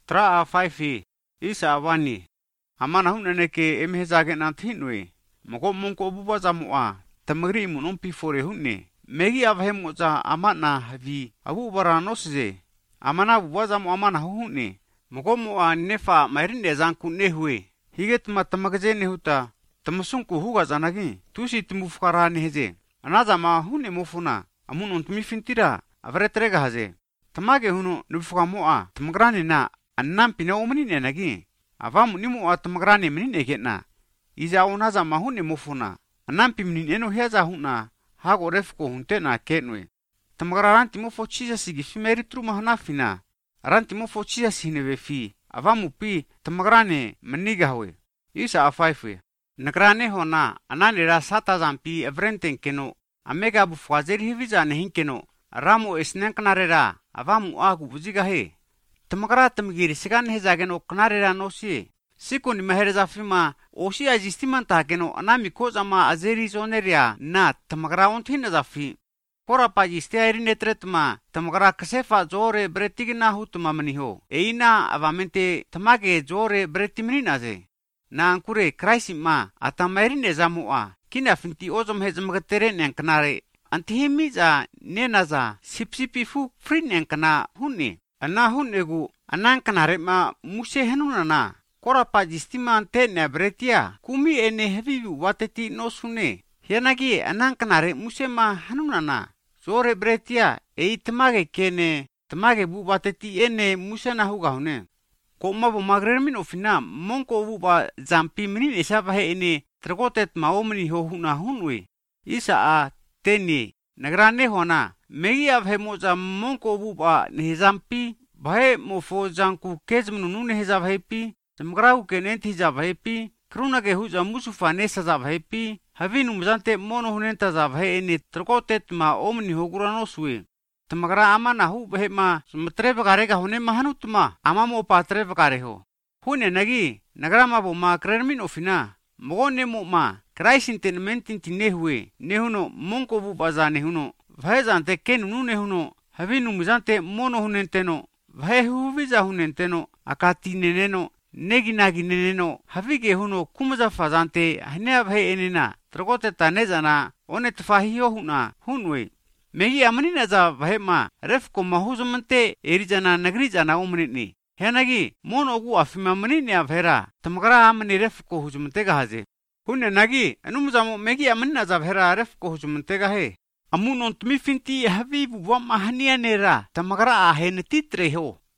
Tra a 5 isa awani. Amana hunane ke emhezage na thinwe. Moko mongko buba zamua. Tamagri munompi fore hunne. Megi avhemo za amana havi. Abu baranosje. Amana buba zamu amana hunne. Moko moa nefa mairinde zanku nehwe. Higet matamagje nehuta. Tamasunku huga zanagi. Tusi timufkara neheje. Anaza ma hunne mofuna. Amun ontumi fintira. Avretrega haze. Tamage huno nufuka moa. Tamagrani na. Annam pina omani nagi. Avamu nimu atamagrani menine getna. Iza onaza ma hunne mofuna. Annam pimnin eno heza huna. Hago refko hunte na ketnwe. Tamagraranti mofo chisa sigi fimeri truma hanafina. Aranti mofo chisa sinewe fi. Avamu pi tamagrani maniga hwe. Isa afaife. Nagrane hona anani rasata zampi evrenten keno. Amega bufwazeri hiviza nehin keno. Ramo esnenkanarera. Avamu agu buziga he. Tamagra tamgiri sigan hezagen oknarera nosi. Siku ni mahereza fima oshi ajistiman tahkeno anami kozama azeri zoneria na tamagra onthina zafi. Kora pajiste airi netretma tamagra kasefa zore bretigina hutma maniho. Eina avamente tamage zore bretimininaze. Na ankure kraisima atamairine zamua. Kina finti ozom hezamagatere nyankanare. Antihimiza nenaza sipsipifu free nyankana hunni. Ana hunnegu anankanare ma muse henunana. Kora pajistima ante nebretia. Kumi ene hevivu wateti no sune. Hianagi anankanare muse ma henunana. Zore bretia tamage kene. Tamage bu wateti ene muse na huga hune. Ko mabu magremin ofina monko buba zampi minin esabahe ene tragotet maomni ho huna hunwe. Isa a teni nagrane hona megi avhemoza monko buba nehzampi bahe mofo zanku kezmnu nehzabahepi tamgrau kenenti zabahepi kruna ke huza musufa nesa zabahepi havinu mzante mono hunenta zabahe ene tragotet maomni hoguranoswe. Tamagra ama nahu behema sumatre garega hone mahanutma ama mo patre gare ho hune nagi nagra ma bo ma krermin ofina mo ne mo ma kraisinten mentin tinehwe nehuno monko bu bazane huno vaizante kenunu nehuno havinu muzante mono hunenteno vahu viza hunenteno akati neneno negi nagi neneno havige huno kumza fazante hane bhe enina trogote tanezana one tfahio huna hunwe. Megi amani naza vahema refko mahuzumante erijana nagrijana umnini. Henagi mono ogu afima manini avhera tamagra amani refko huzumante gahaze. Hunne nagi anumzamo megi amani naza vhera refko huzumante gahe. Amun ontmi finti havivu wam ahania nera tamagra ahene titre ho.